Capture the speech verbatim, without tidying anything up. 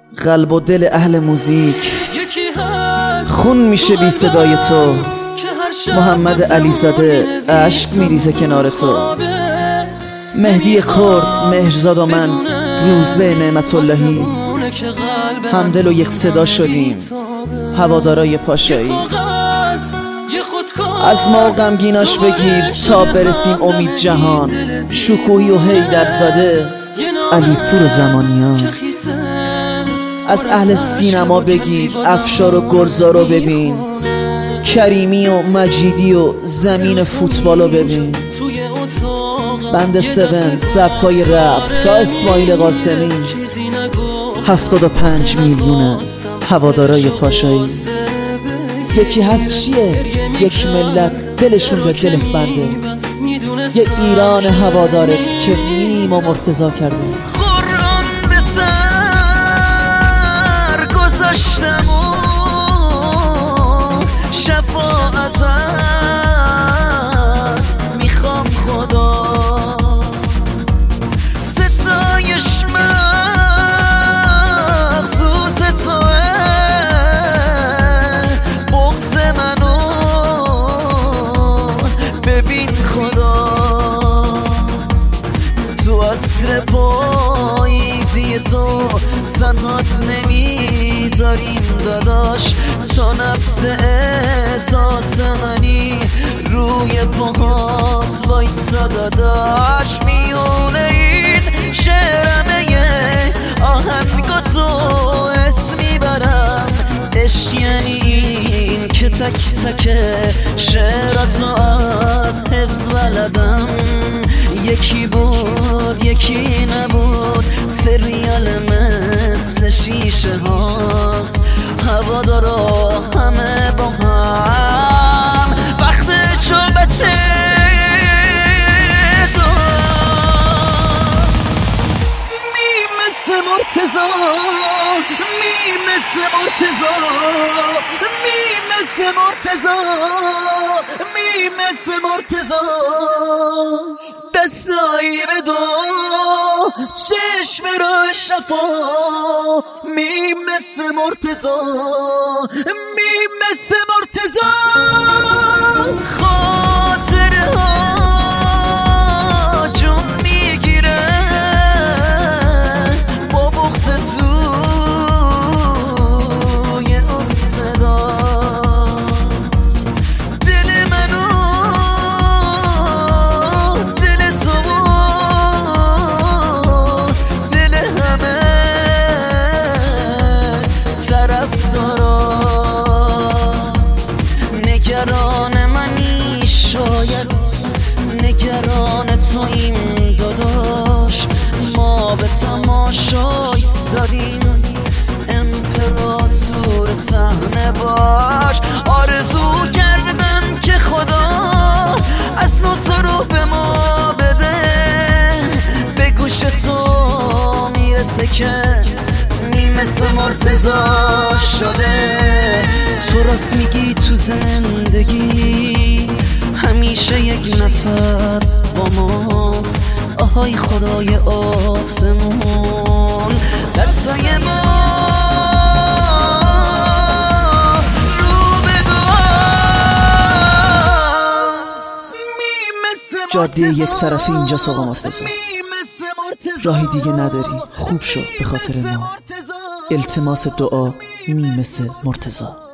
قلب و دل اهل موزیک خون میشه بی صدای تو. محمد علیزاده عشق میریزه کنار تو. مهدی کرد، مهرزاد و من، روزبه نعمت اللهی، همدل و یک صدا شدیم، هوادارای پاشایی. از ما غمگیناش بگیر تا برسیم امید جهان. شکوهی و حیدرزاده، علی پور و زمانیان. از اهل سینما بگیر افشار و گلزار رو ببین، کریمی و مجیدی و زمین فوتبالو ببین. بند سون سبکای رپ تا اسماعیل قاسمی، هفتاد و پنج میلیونه هوادارای پاشایی. یکی هست چیه؟ یک ملت دلشون به دلت بنده، یه ایران هوادارت که میم و مرتضا کرده. قرآن به سر گذاشتم و شفا ازت میخوام خدا، ستایش مخصوص توه، بغض منو ببین خدا. تو عصر پاییزی تو تنهات نمیذاریم داداش، تا نفس احساس منی روی پاهات وایسا داداش. میونه این شعرمه یه آهنگا تو اسم میبرم، عشق یعنی این که تک تک شعراتو از حفظ بلدم. یکی بود یکی نبود، سریال مثل شیشه هاست، هوادارا همه با هم، وقت چوبت می مثل مرتضا، می مثل مرتضا، می مثل مرتضا، می مثل مرتضا. دستایی بدو چشم رو شفا، می مثل مرتضا، می مثل مرتضا. خاطره ها جون میگیره با بغض توی اون صداست. دل منو دل تو دل همه طرف دارات. نگران منی شاید نگران توییم داداش، ما به تماشا ایستادیم، امپراتور صحنه باش. آرزو کردم که خدا از نوتا رو به ما بده، به گوش تو میرسه که می مثل مرتضا شده. تو راست میگی تو زندگی همیشه یک نفر با ماست، آهای خدای آسمون دستای ما رو به دعاست. جاده یک طرفی اینجاست آقا مرتضا، راهی دیگه نداری، خوب شو به خاطر ما. التماس دعا می مثل مرتضا.